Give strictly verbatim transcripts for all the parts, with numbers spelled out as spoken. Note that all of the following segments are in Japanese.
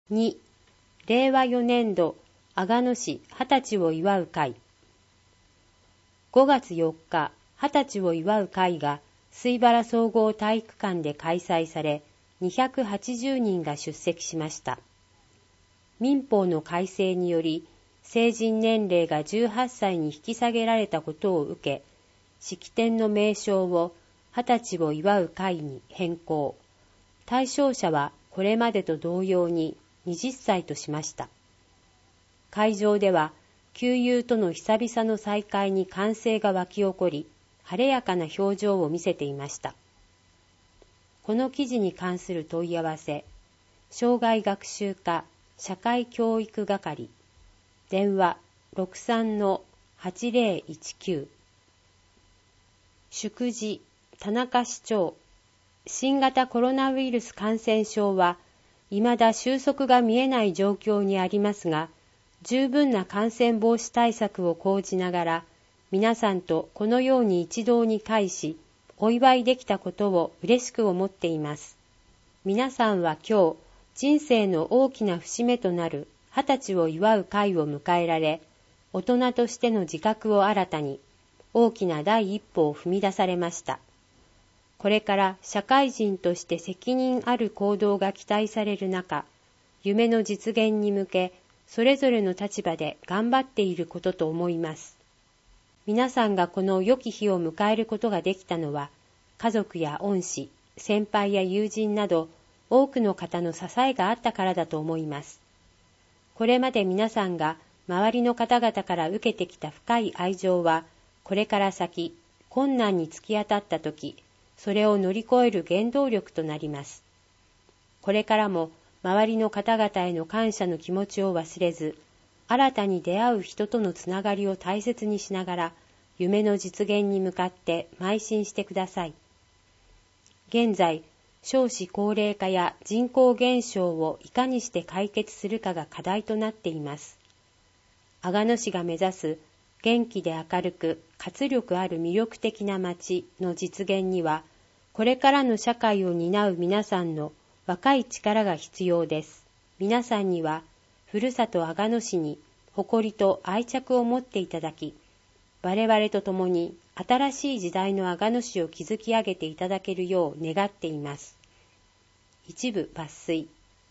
に、れいわよねんど阿賀野市二十歳を祝う会。ごがつよっか、二十歳を祝う会が水原総合体育館で開催され、にひゃくはちじゅうにんが出席しました。民法の改正により、成人年齢がじゅうはっさいに引き下げられたことを受け、式典の名称を二十歳を祝う会に変更。対象者はこれまでと同様にはたちとしました。会場では、旧友との久々の再会に歓声が湧き起こり、晴れやかな表情を見せていました。この記事に関する問い合わせ、障害学習課社会教育係、電話 ろくさんのはちぜろいちきゅう。祝辞、田中市長。新型コロナウイルス感染症は、未だ収束が見えない状況にありますが、十分な感染防止対策を講じながら、皆さんとこのように一堂に会し、お祝いできたことを嬉しく思っています。皆さんは今日、人生の大きな節目となる二十歳を祝う会を迎えられ、大人としての自覚を新たに、大きな第一歩を踏み出されました。これから社会人として責任ある行動が期待される中、夢の実現に向け、それぞれの立場で頑張っていることと思います。皆さんがこの良き日を迎えることができたのは、家族や恩師、先輩や友人など、多くの方の支えがあったからだと思います。これまで皆さんが周りの方々から受けてきた深い愛情は、これから先、困難に突き当たったとき、それを乗り越える原動力となります。これからも周りの方々への感謝の気持ちを忘れず、新たに出会う人とのつながりを大切にしながら、夢の実現に向かって邁進してください。現在、少子高齢化や人口減少をいかにして解決するかが課題となっています。阿賀野市が目指す元気で明るく活力ある魅力的な街の実現には、これからの社会を担う皆さんの若い力が必要です。皆さんには、ふるさと阿賀野市に誇りと愛着を持っていただき、我々と共に新しい時代の阿賀野市を築き上げていただけるよう願っています。一部抜粋。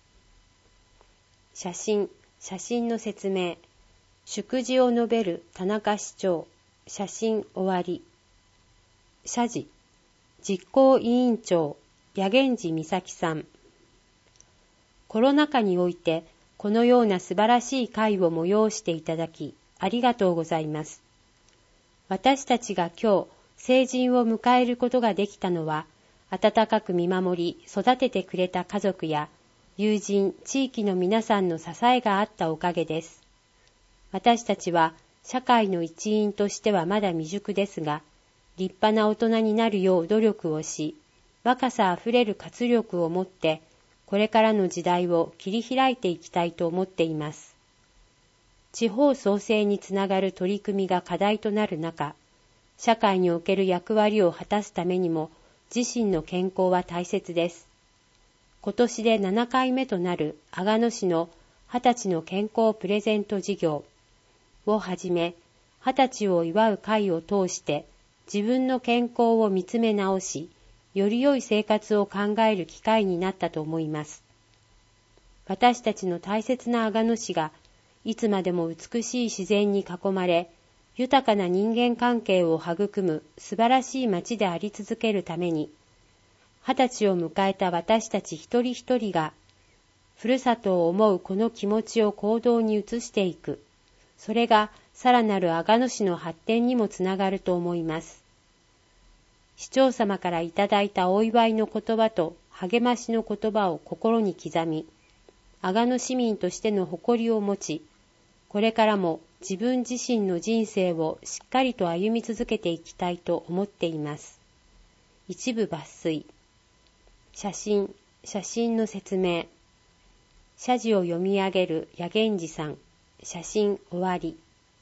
写真、写真の説明。祝辞を述べる田中市長。写真終わり。謝辞。実行委員長、八源寺美咲さん。コロナ禍において、このような素晴らしい会を催していただき、ありがとうございます。私たちが今日、成人を迎えることができたのは、温かく見守り、育ててくれた家族や、友人、地域の皆さんの支えがあったおかげです。私たちは、社会の一員としてはまだ未熟ですが、立派な大人になるよう努力をし、若さあふれる活力を持って、これからの時代を切り開いていきたいと思っています。地方創生につながる取り組みが課題となる中、社会における役割を果たすためにも、自身の健康は大切です。今年でななかいめとなる阿賀野市の二十歳の健康プレゼント事業をはじめ、二十歳を祝う会を通して自分の健康を見つめ直し、より良い生活を考える機会になったと思います。私たちの大切な阿賀野市が、いつまでも美しい自然に囲まれ、豊かな人間関係を育む素晴らしい街であり続けるために、二十歳を迎えた私たち一人一人が、ふるさとを思うこの気持ちを行動に移していく。それがさらなる阿賀野市の発展にもつながると思います。市長様からいただいたお祝いの言葉と励ましの言葉を心に刻み、阿賀野市民としての誇りを持ち、これからも自分自身の人生をしっかりと歩み続けていきたいと思っています。一部抜粋。写真、写真の説明。謝辞を読み上げる八源寺さん。写真終わり。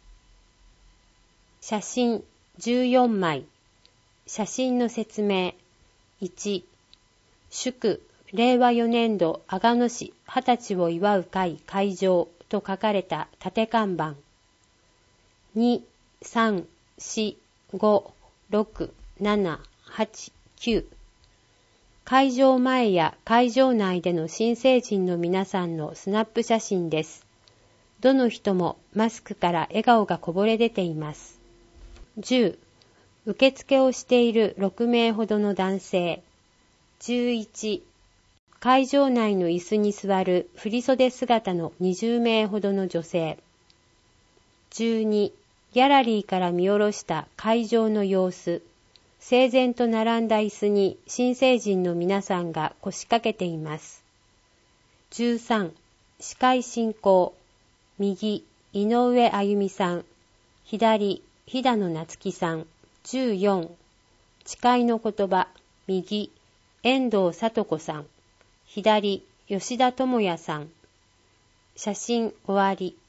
写真じゅうよんまい。写真の説明。いち、祝れいわよねんど阿賀野市二十歳を祝う会会場と書かれた縦看板。に、さん、し、ご、ろく、なな、はち、きゅう。会場前や会場内での新成人の皆さんのスナップ写真です。どの人もマスクから笑顔がこぼれ出ています。じゅう、受付をしているろくめいほどの男性。じゅういち、会場内の椅子に座る振袖姿のにじゅうめいほどの女性。じゅうに、ギャラリーから見下ろした会場の様子。整然と並んだ椅子に新成人の皆さんが腰掛けています。じゅうさん、司会進行。右、井上あゆみさん。左、飛騨野夏樹さん。じゅうよん、誓いの言葉。右、遠藤聡子さん。左、吉田智也さん。写真終わり。